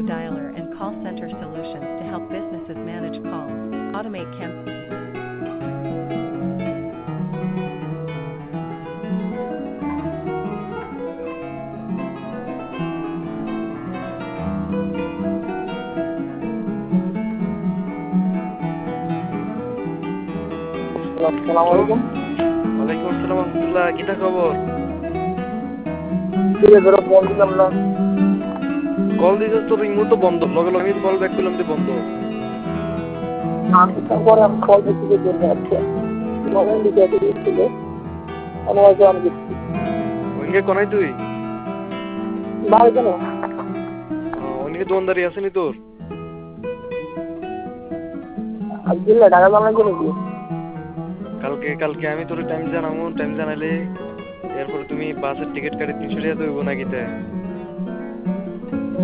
dialer and call center solutions to help businesses manage calls, automate আসসালামু আলাইকুম। ওয়ালাইকুম আসসালাম রহমতুল্লাহ, কিতা খবর? ফোন দিলাম না। কল দিছিস তো রিং তো বন্ধ, লগে লগে কল ব্যাক করলাম তো বন্ধ। তারপরে আমি কল দিচ্ছি যে জন্য আছে মোবাইল দিতে দিয়েছিল অনলাইনে আমি দিচ্ছি ওইকে কোনাই তুই? ভাই কেন ওইকে দোকানদারি আসেনি তোর? আজকে ঢাকা জানা করে কি কালকে কালকে আমি তোর টাইম জানাবো, টাইম জানালে এরপরে তুমি বাসের টিকিট কাটে 300 টাকা তো হইব না কিতে?